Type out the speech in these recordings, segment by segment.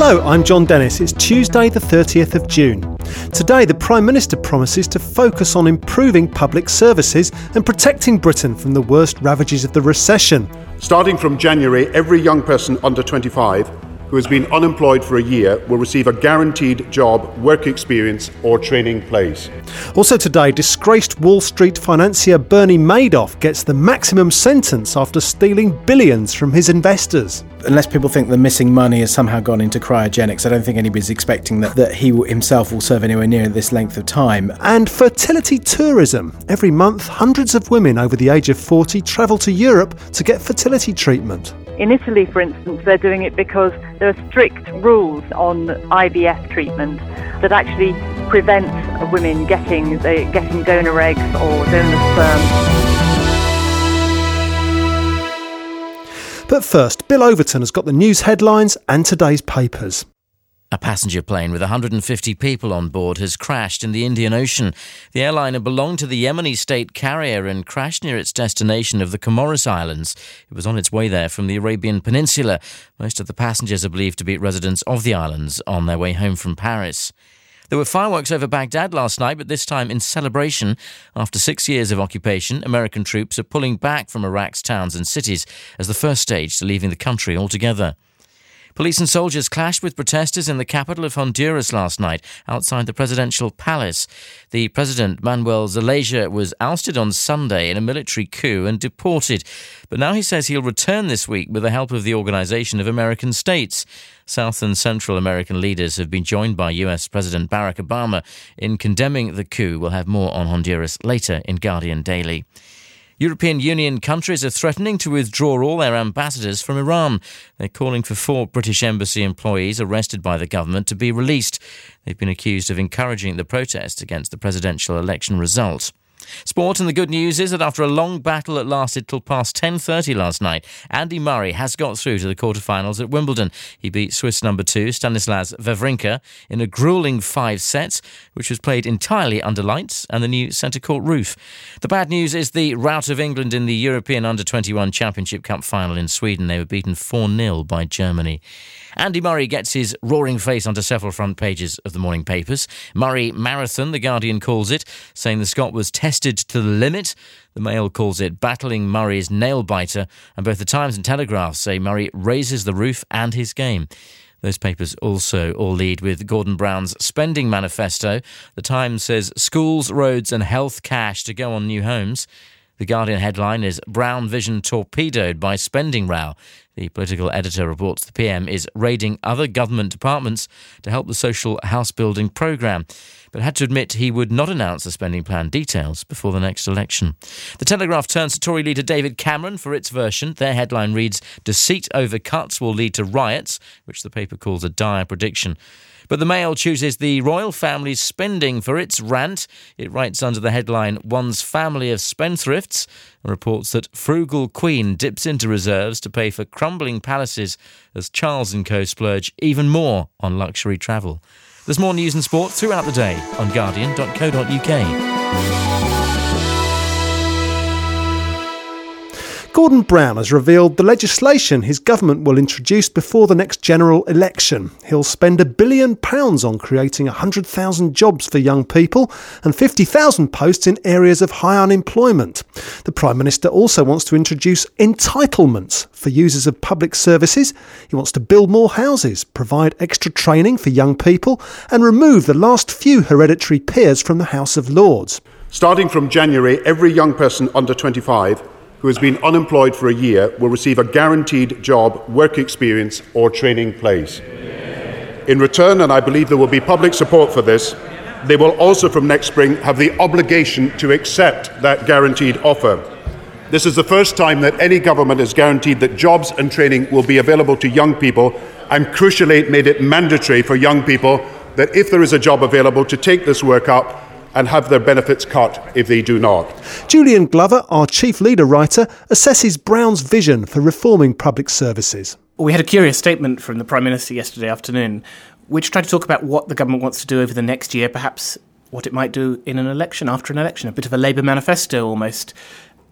Hello, I'm John Dennis. It's Tuesday the 30th of June. Today the Prime Minister promises to focus on improving public services and protecting Britain from the worst ravages of the recession. Starting from January, every young person under 25 who has been unemployed for a year will receive a guaranteed job, work experience or training place. Also today, disgraced Wall Street financier Bernie Madoff gets the maximum sentence after stealing billions from his investors. Unless people think the missing money has somehow gone into cryogenics, I don't think anybody's expecting that he himself will serve anywhere near this length of time. And fertility tourism. Every month, hundreds of women over the age of 40 travel to Europe to get fertility treatment. In Italy, for instance, they're doing it because there are strict rules on IVF treatment that actually prevent women getting donor eggs or donor sperm. But first, Bill Overton has got the news headlines and today's papers. A passenger plane with 150 people on board has crashed in the Indian Ocean. The airliner belonged to the Yemeni state carrier and crashed near its destination of the Comoros Islands. It was on its way there from the Arabian Peninsula. Most of the passengers are believed to be residents of the islands on their way home from Paris. There were fireworks over Baghdad last night, but this time in celebration. After 6 years of occupation, American troops are pulling back from Iraq's towns and cities as the first stage to leaving the country altogether. Police and soldiers clashed with protesters in the capital of Honduras last night, outside the presidential palace. The president, Manuel Zelaya, was ousted on Sunday in a military coup and deported. But now he says he'll return this week with the help of the Organization of American States. South and Central American leaders have been joined by US President Barack Obama in condemning the coup. We'll have more on Honduras later in Guardian Daily. European Union countries are threatening to withdraw all their ambassadors from Iran. They're calling for 4 British embassy employees arrested by the government to be released. They've been accused of encouraging the protests against the presidential election result. Sport, and the good news is that after a long battle that lasted till past 10:30 last night, Andy Murray has got through to the quarterfinals at Wimbledon. He beat Swiss number 2 Stanislas Wawrinka in a gruelling 5 sets, which was played entirely under lights and the new centre court roof. The bad news is the rout of England in the European Under-21 Championship Cup final in Sweden. They were beaten 4-0 by Germany. Andy Murray gets his roaring face onto several front pages of the morning papers. Murray Marathon, The Guardian calls it, saying the Scot was tested to the limit. The Mail calls it battling Murray's nail-biter, and both the Times and Telegraph say Murray raises the roof and his game. Those papers also all lead with Gordon Brown's spending manifesto. The Times says schools, roads and health cash to go on new homes. The Guardian headline is Brown Vision torpedoed by spending row. The political editor reports the PM is raiding other government departments to help the social house building programme, but had to admit he would not announce the spending plan details before the next election. The Telegraph turns to Tory leader David Cameron for its version. Their headline reads, Deceit over cuts will lead to riots, which the paper calls a dire prediction. But the Mail chooses the royal family's spending for its rant. It writes under the headline, One's family of spendthrifts, and reports that frugal Queen dips into reserves to pay for crumbling palaces as Charles & co splurge even more on luxury travel. There's more news and sport throughout the day on guardian.co.uk. Gordon Brown has revealed the legislation his government will introduce before the next general election. He'll spend £1 billion on creating 100,000 jobs for young people and 50,000 posts in areas of high unemployment. The Prime Minister also wants to introduce entitlements for users of public services. He wants to build more houses, provide extra training for young people and remove the last few hereditary peers from the House of Lords. Starting from January, every young person under 25 who has been unemployed for a year will receive a guaranteed job, work experience or training place. In return, and I believe there will be public support for this, they will also from next spring have the obligation to accept that guaranteed offer. This is the first time that any government has guaranteed that jobs and training will be available to young people, and crucially made it mandatory for young people that if there is a job available to take this work up and have their benefits cut if they do not. Julian Glover, our chief leader writer, assesses Brown's vision for reforming public services. We had a curious statement from the Prime Minister yesterday afternoon, which tried to talk about what the government wants to do over the next year, perhaps what it might do in an election, after an election, a bit of a Labour manifesto almost.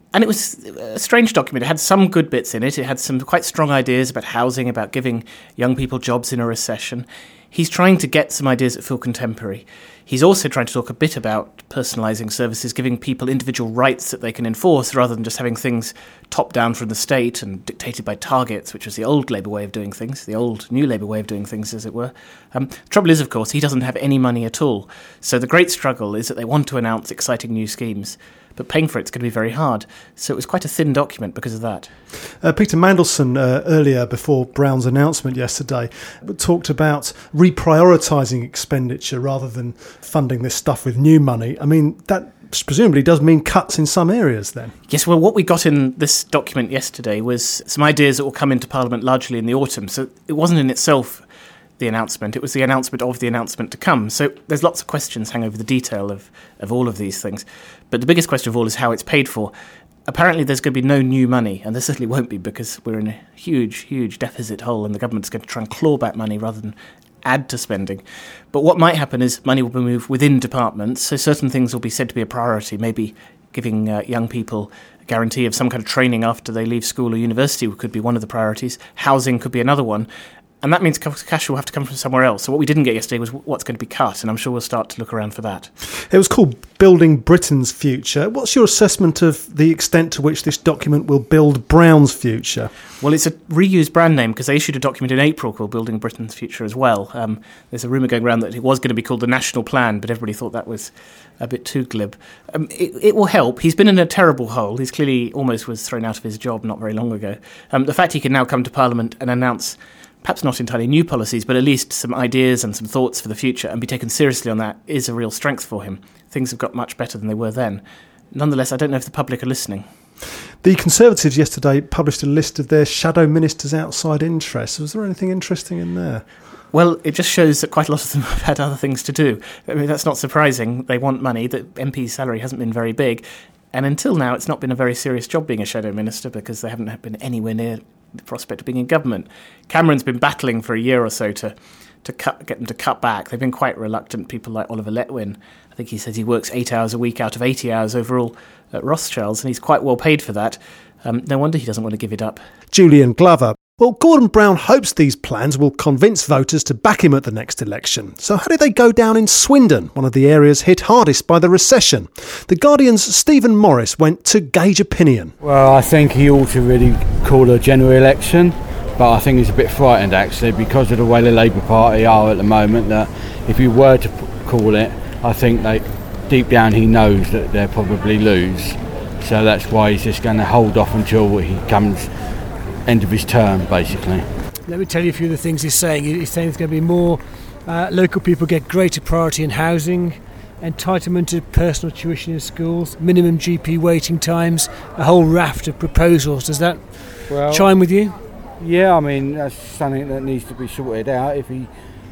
And it was a strange document. It had some good bits in it. It had some quite strong ideas about housing, about giving young people jobs in a recession. He's trying to get some ideas that feel contemporary. He's also trying to talk a bit about personalising services, giving people individual rights that they can enforce rather than just having things top down from the state and dictated by targets, which was the old Labour way of doing things, the old New Labour way of doing things, as it were. Trouble is, of course, he doesn't have any money at all. So the great struggle is that they want to announce exciting new schemes, but paying for it's going to be very hard. So it was quite a thin document because of that. Peter Mandelson, earlier before Brown's announcement yesterday, talked about reprioritising expenditure rather than funding this stuff with new money. I mean, that presumably does mean cuts in some areas then. Yes, well, what we got in this document yesterday was some ideas that will come into Parliament largely in the autumn. So it wasn't in itself the announcement, it was the announcement of the announcement to come. So there's lots of questions hang over the detail of all of these things. But the biggest question of all is how it's paid for. Apparently there's going to be no new money, and there certainly won't be because we're in a huge, huge deficit hole and the government's going to try and claw back money rather than add to spending. But what might happen is money will be moved within departments, so certain things will be said to be a priority, maybe giving young people a guarantee of some kind of training after they leave school or university could be one of the priorities. Housing could be another one. And that means cash will have to come from somewhere else. So what we didn't get yesterday was what's going to be cut, and I'm sure we'll start to look around for that. It was called Building Britain's Future. What's your assessment of the extent to which this document will build Brown's future? Well, it's a reused brand name because they issued a document in April called Building Britain's Future as well. There's a rumour going around that it was going to be called the National Plan, but everybody thought that was a bit too glib. It will help. He's been in a terrible hole. He's clearly almost was thrown out of his job not very long ago. The fact he can now come to Parliament and announce perhaps not entirely new policies, but at least some ideas and some thoughts for the future and be taken seriously on that is a real strength for him. Things have got much better than they were then. Nonetheless, I don't know if the public are listening. The Conservatives yesterday published a list of their shadow ministers' outside interests. Was there anything interesting in there? Well, it just shows that quite a lot of them have had other things to do. I mean, that's not surprising. They want money. The MP's salary hasn't been very big. And until now, it's not been a very serious job being a shadow minister because they haven't been anywhere near the prospect of being in government. Cameron's been battling for a year or so to get them to cut back. They've been quite reluctant, people like Oliver Letwin. I think he says he works 8 hours a week out of 80 hours overall at Rothschilds, and he's quite well paid for that. No wonder he doesn't want to give it up. Julian Glover. Well, Gordon Brown hopes these plans will convince voters to back him at the next election. So how did they go down in Swindon, one of the areas hit hardest by the recession? The Guardian's Stephen Morris went to gauge opinion. Well, I think he ought to really call a general election, but I think he's a bit frightened actually because of the way the Labour Party are at the moment, that if he were to call it, I think deep down he knows that they'll probably lose. So that's why he's just going to hold off until he comes end of his term, basically. Let me tell you a few of the things he's saying. He's saying there's going to be more local people get greater priority in housing, entitlement to personal tuition in schools, minimum GP waiting times, a whole raft of proposals. Does that chime with you? Yeah, I mean, that's something that needs to be sorted out. If he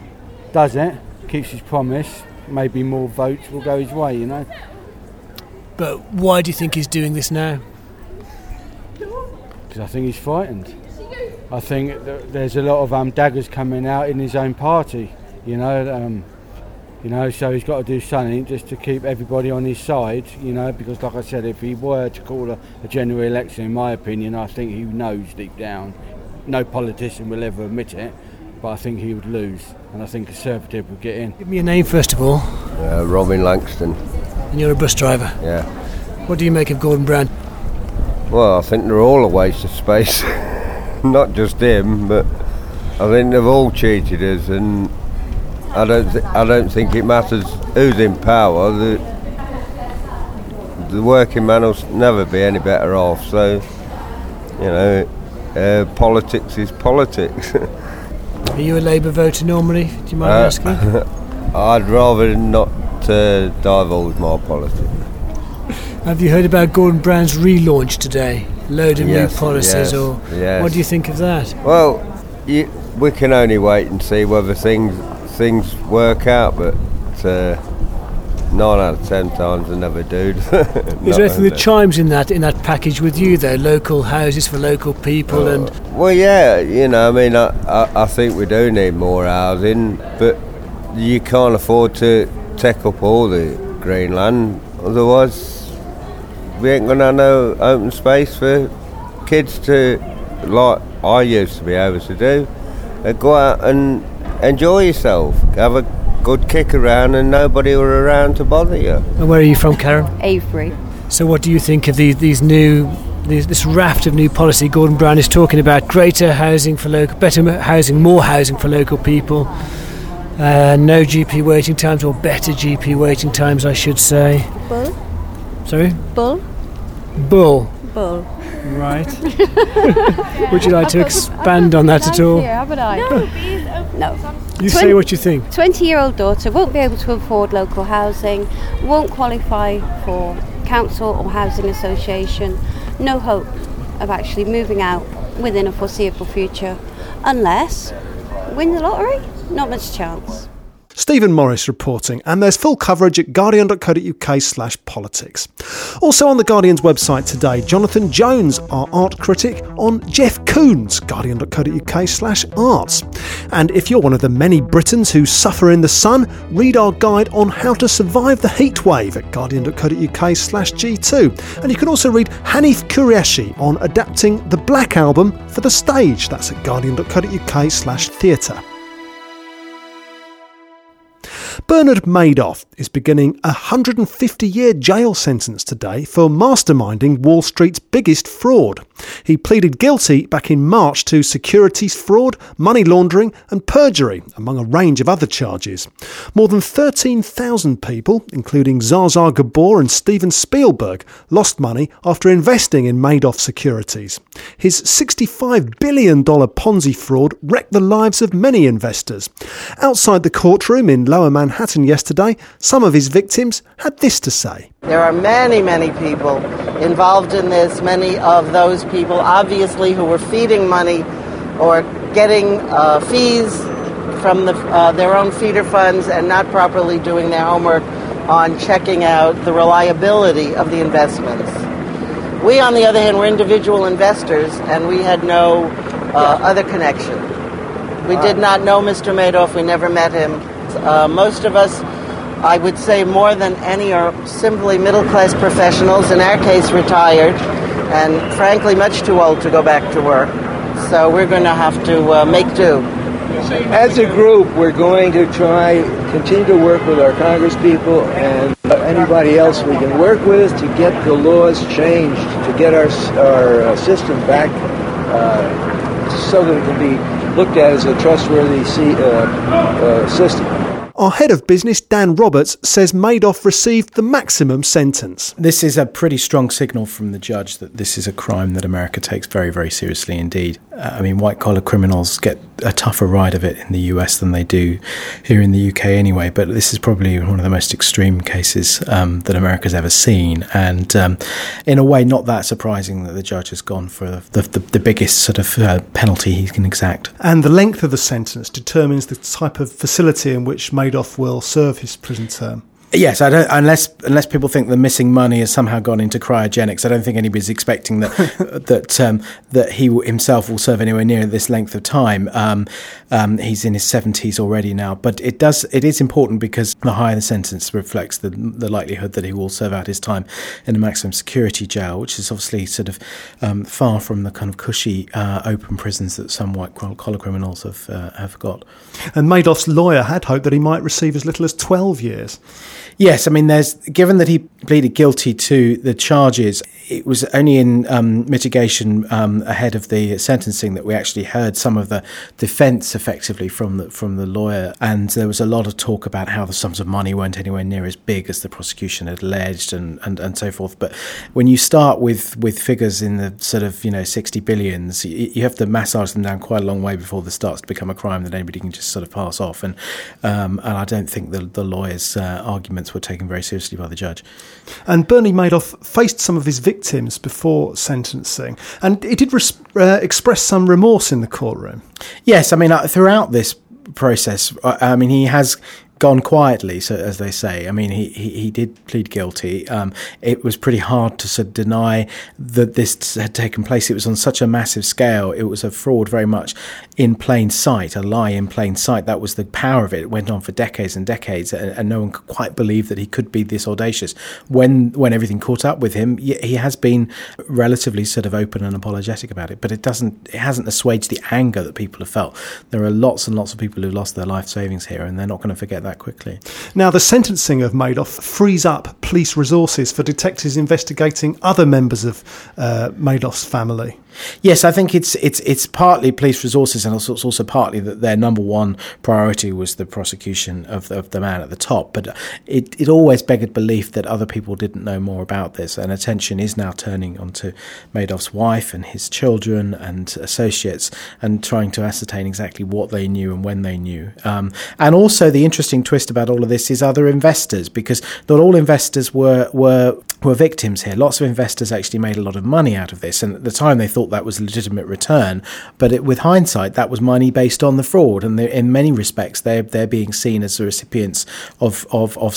does it, keeps his promise, maybe more votes will go his way, you know. But why do you think he's doing this now? I think he's frightened. I think there's a lot of daggers coming out in his own party, so he's got to do something just to keep everybody on his side, because like I said, if he were to call a general election, in my opinion, I think he knows deep down, no politician will ever admit it, but I think he would lose, and I think Conservative would get in. Give me a name first of all. Robin Langston. And you're a bus driver? Yeah. What do you make of Gordon Brown? Well, I think they're all a waste of space. Not just him, but I think they've all cheated us, and I don't think it matters who's in power. The working man will never be any better off. So, politics is politics. Are you a Labour voter normally? Do you mind asking? I'd rather not divulge my politics. Have you heard about Gordon Brown's relaunch today? Load of new policies, what do you think of that? Well, we can only wait and see whether things work out, but 9 out of 10 times they never do. Is there anything that chimes in that package with you though? Local houses for local people and. Well, yeah, I think we do need more housing, but you can't afford to take up all the green land, otherwise we ain't going to have no open space for kids to, like I used to be able to do, go out and enjoy yourself, have a good kick around and nobody were around to bother you. And where are you from, Karen? Avebury. So what do you think of this raft of new policy? Gordon Brown is talking about greater housing for better housing, more housing for local people, no GP waiting times, or better GP waiting times, I should say. Bull. Sorry? Bull. Bull. Bull. Right. Would you like to expand on that at all? Here, haven't I? No. You say what you think. 20-year-old daughter won't be able to afford local housing, won't qualify for council or housing association, no hope of actually moving out within a foreseeable future, unless win the lottery? Not much chance. Stephen Morris reporting, and there's full coverage at guardian.co.uk/politics. Also on the Guardian's website today, Jonathan Jones, our art critic, on Jeff Koons, guardian.co.uk/arts. And if you're one of the many Britons who suffer in the sun, read our guide on how to survive the heat wave at guardian.co.uk/G2. And you can also read Hanif Qureshi on adapting the Black Album for the stage. That's at guardian.co.uk/theatre. Bernard Madoff is beginning a 150-year jail sentence today for masterminding Wall Street's biggest fraud. He pleaded guilty back in March to securities fraud, money laundering and perjury, among a range of other charges. More than 13,000 people, including Zsa Zsa Gabor and Steven Spielberg, lost money after investing in Madoff securities. His $65 billion Ponzi fraud wrecked the lives of many investors. Outside the courtroom in Lower Manhattan yesterday, some of his victims had this to say. There are many, many people involved in this, many of those people obviously who were feeding money or getting fees from their own feeder funds and not properly doing their homework on checking out the reliability of the investments. We, on the other hand, were individual investors and we had no other connection. We did not know Mr. Madoff, we never met him. Most of us, I would say more than any, are simply middle-class professionals, in our case retired, and frankly much too old to go back to work. So we're going to have to make do. As a group, we're going to continue to work with our congresspeople and anybody else we can work with to get the laws changed, to get our system back so that it can be looked at as a trustworthy system. Our head of business, Dan Roberts, says Madoff received the maximum sentence. This is a pretty strong signal from the judge that this is a crime that America takes very, very seriously indeed. White-collar criminals get a tougher ride of it in the US than they do here in the UK anyway, but this is probably one of the most extreme cases that America's ever seen, and in a way not that surprising that the judge has gone for the biggest sort of penalty he can exact. And the length of the sentence determines the type of facility in which Madoff will serve his prison term. Yes, unless people think the missing money has somehow gone into cryogenics, I don't think anybody's expecting that that he himself will serve anywhere near this length of time. He's in his 70s already now, but it is important because the higher the sentence reflects the likelihood that he will serve out his time in a maximum security jail, which is obviously sort of far from the kind of cushy open prisons that some white-collar criminals have got. And Madoff's lawyer had hoped that he might receive as little as 12 years. Yes, given that he pleaded guilty to the charges, it was only in mitigation ahead of the sentencing that we actually heard some of the defence effectively from the lawyer, and there was a lot of talk about how the sums of money weren't anywhere near as big as the prosecution had alleged and so forth. But when you start with figures in the sort of 60 billions, you have to massage them down quite a long way before this starts to become a crime that anybody can just sort of pass off. And I don't think the lawyer's arguments were taken very seriously by the judge. And Bernie Madoff faced some of his victims before sentencing, and he did express some remorse in the courtroom. Yes, throughout this process, he has gone quietly, so as they say. I mean, he did plead guilty. It was pretty hard to sort of deny that this had taken place. It was on such a massive scale. It was a fraud very much in plain sight, a lie in plain sight. That was the power of it. It went on for decades and decades, and no one could quite believe that he could be this audacious. When everything caught up with him, he has been relatively sort of open and apologetic about it, but it hasn't assuaged the anger that people have felt. There are lots and lots of people who lost their life savings here, and they're not going to forget that quickly. Now, the sentencing of Madoff frees up police resources for detectives investigating other members of Madoff's family. Yes, I think it's partly police resources, and it's also partly that their number one priority was the prosecution of the man at the top. But it always begged belief that other people didn't know more about this, and attention is now turning onto Madoff's wife and his children and associates, and trying to ascertain exactly what they knew and when they knew. And also the interesting twist about all of this is other investors, because not all investors were victims here. Lots of investors actually made a lot of money out of this, and at the time they thought that was a legitimate return, but with hindsight that was money based on the fraud, and in many respects they're being seen as the recipients of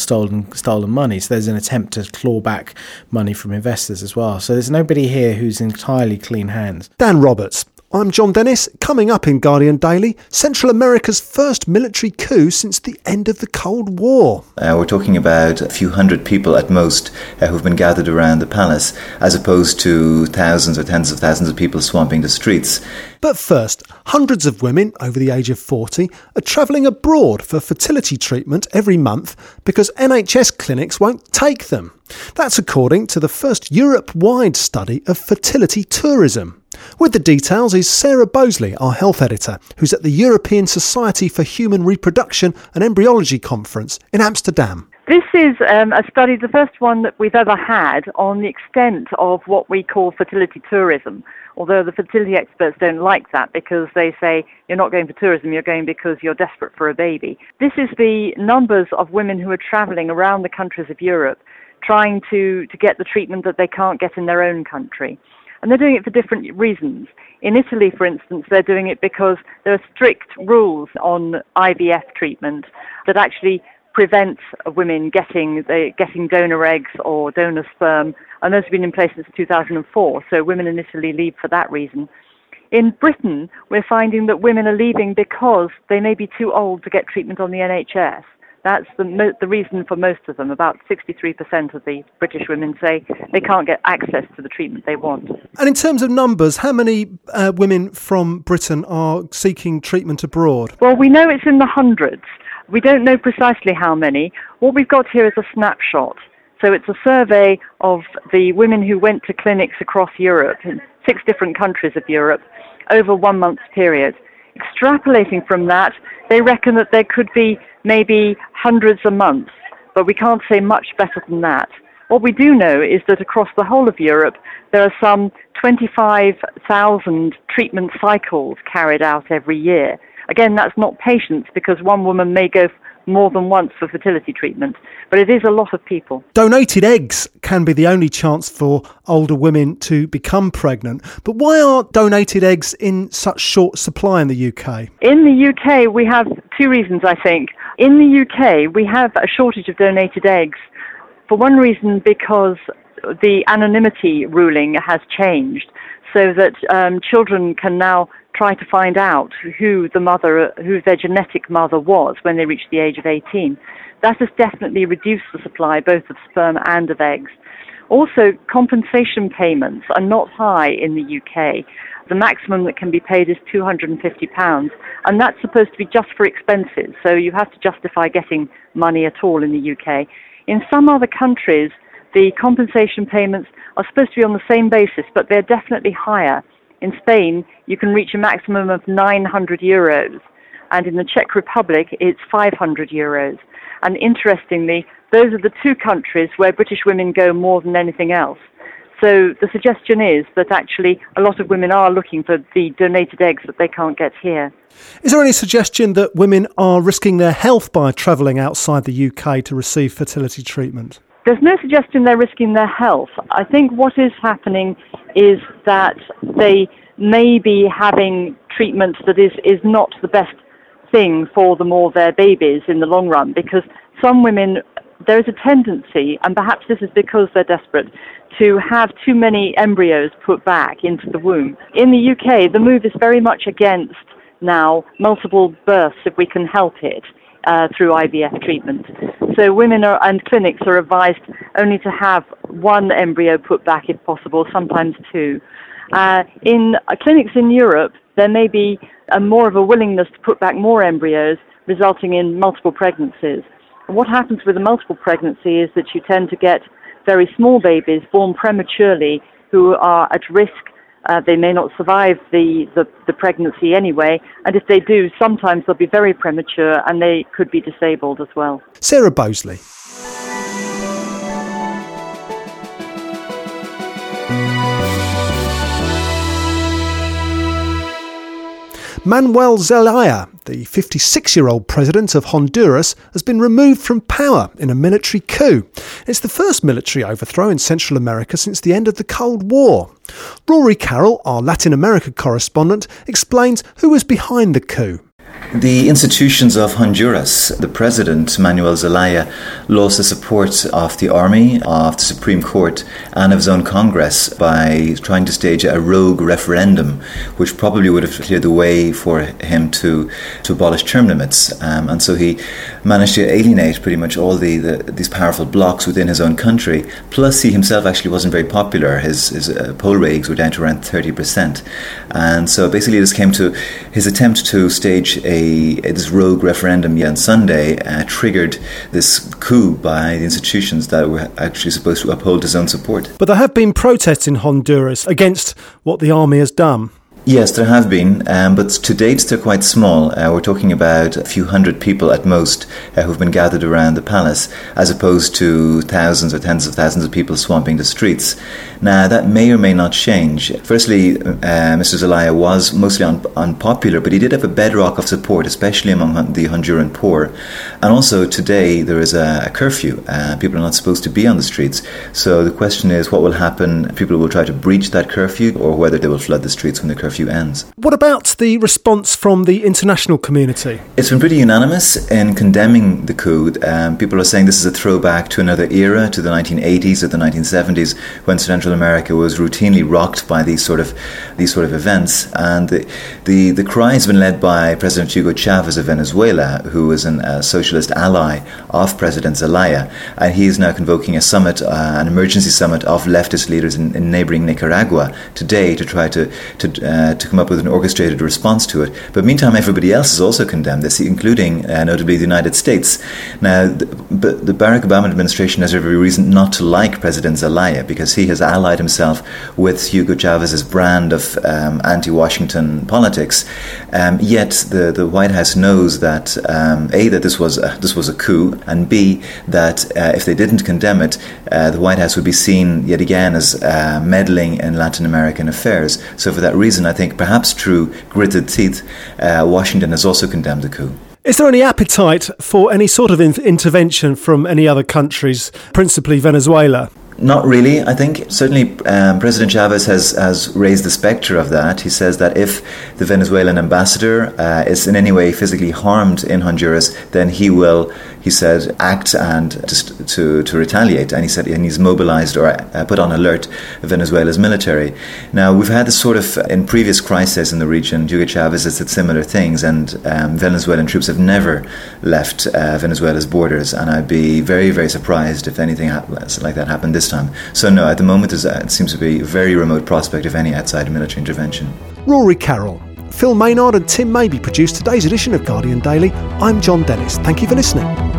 stolen money. So there's an attempt to claw back money from investors as well. So there's nobody here who's entirely clean hands. Dan Roberts. I'm John Dennis. Coming up in Guardian Daily, Central America's first military coup since the end of the Cold War. We're talking about a few hundred people at most who've been gathered around the palace, as opposed to thousands or tens of thousands of people swamping the streets. But first, hundreds of women over the age of 40 are travelling abroad for fertility treatment every month because NHS clinics won't take them. That's according to the first Europe-wide study of fertility tourism. With the details is Sarah Bosley, our health editor, who's at the European Society for Human Reproduction and Embryology Conference in Amsterdam. This is a study, the first one that we've ever had, on the extent of what we call fertility tourism, although the fertility experts don't like that because they say you're not going for tourism, you're going because you're desperate for a baby. This is the numbers of women who are travelling around the countries of Europe trying to get the treatment that they can't get in their own country. And they're doing it for different reasons. In Italy, for instance, they're doing it because there are strict rules on IVF treatment that actually prevents women getting donor eggs or donor sperm, and those have been in place since 2004, so women in Italy leave for that reason. In Britain, we're finding that women are leaving because they may be too old to get treatment on the NHS. That's the reason for most of them. About 63% of the British women say they can't get access to the treatment they want. And in terms of numbers, how many women from Britain are seeking treatment abroad? Well, we know it's in the hundreds. We don't know precisely how many. What we've got here is a snapshot. So it's a survey of the women who went to clinics across Europe, in 6 different countries of Europe, over 1 month's period. Extrapolating from that, they reckon that there could be maybe hundreds a month, but we can't say much better than that. What we do know is that across the whole of Europe, there are some 25,000 treatment cycles carried out every year. Again, that's not patients, because one woman may go more than once for fertility treatment, but it is a lot of people. Donated eggs can be the only chance for older women to become pregnant, but why are donated eggs in such short supply in the UK? In the UK, we have 2 reasons, I think. In the UK, we have a shortage of donated eggs. For one reason, because the anonymity ruling has changed, so that children can now try to find out who their genetic mother was when they reach the age of 18. That has definitely reduced the supply both of sperm and of eggs. Also, compensation payments are not high in the UK. The maximum that can be paid is £250, and that's supposed to be just for expenses, so you have to justify getting money at all in the UK. In some other countries, the compensation payments are supposed to be on the same basis, but they're definitely higher. In Spain, you can reach a maximum of €900, and in the Czech Republic, it's €500. And interestingly, those are the 2 countries where British women go more than anything else. So the suggestion is that actually a lot of women are looking for the donated eggs that they can't get here. Is there any suggestion that women are risking their health by travelling outside the UK to receive fertility treatment? There's no suggestion they're risking their health. I think what is happening is that they may be having treatment that is not the best thing for them or their babies in the long run, because some women, there is a tendency, and perhaps this is because they're desperate, to have too many embryos put back into the womb. In the UK, the move is very much against now multiple births if we can help it through IVF treatment. So women and clinics are advised only to have one embryo put back if possible, sometimes two. In clinics in Europe, there may be more of a willingness to put back more embryos, resulting in multiple pregnancies. And what happens with a multiple pregnancy is that you tend to get very small babies born prematurely who are at risk. They may not survive the pregnancy anyway, and if they do, sometimes they'll be very premature and they could be disabled as well. Sarah Bosley. Manuel Zelaya, the 56-year-old president of Honduras, has been removed from power in a military coup. It's the first military overthrow in Central America since the end of the Cold War. Rory Carroll, our Latin America correspondent, explains who was behind the coup. The institutions of Honduras, the president, Manuel Zelaya, lost the support of the army, of the Supreme Court and of his own Congress by trying to stage a rogue referendum, which probably would have cleared the way for him to abolish term limits. And so he managed to alienate pretty much all these powerful blocs within his own country. Plus, he himself actually wasn't very popular. His poll ratings were down to around 30%. And so basically this came to his attempt to stage this rogue referendum on Sunday triggered this coup by the institutions that were actually supposed to uphold his own support. But there have been protests in Honduras against what the army has done. Yes, there have been, but to date they're quite small. We're talking about a few hundred people at most who've been gathered around the palace, as opposed to thousands or tens of thousands of people swamping the streets. Now, that may or may not change. Firstly, Mr. Zelaya was mostly unpopular, but he did have a bedrock of support, especially among the Honduran poor. And also today there is a curfew. People are not supposed to be on the streets. So the question is what will happen. People will try to breach that curfew, or whether they will flood the streets when the curfew ends. What about the response from the international community? It's been pretty unanimous in condemning the coup. People are saying this is a throwback to another era, to the 1980s or the 1970s, when Central America was routinely rocked by these sort of events. And the cry has been led by President Hugo Chavez of Venezuela, who is a socialist ally of President Zelaya, and he is now convoking a summit, an emergency summit of leftist leaders in neighbouring Nicaragua today to try to come up with an orchestrated response to it. But meantime, everybody else has also condemned this, including notably the United States. Now, the Barack Obama administration has every reason not to like President Zelaya, because he has allied himself with Hugo Chavez's brand of anti-Washington politics. Yet the White House knows that A, that this was a coup, and B, that if they didn't condemn it, the White House would be seen yet again as meddling in Latin American affairs. So for that reason, I think perhaps through gritted teeth, Washington has also condemned the coup. Is there any appetite for any sort of intervention from any other countries, principally Venezuela? Not really, I think. Certainly President Chavez has raised the spectre of that. He says that if the Venezuelan ambassador is in any way physically harmed in Honduras, then he will, he said, act and to retaliate. And he said, and he's mobilized or put on alert Venezuela's military. Now, we've had this sort of, in previous crises in the region, Hugo Chavez has said similar things, and Venezuelan troops have never left Venezuela's borders. And I'd be very, very surprised if anything like that happened this time. So no, at the moment it seems to be a very remote prospect of any outside military intervention. Rory Carroll, Phil Maynard and Tim Mabey produced today's edition of Guardian Daily. I'm John Dennis. Thank you for listening.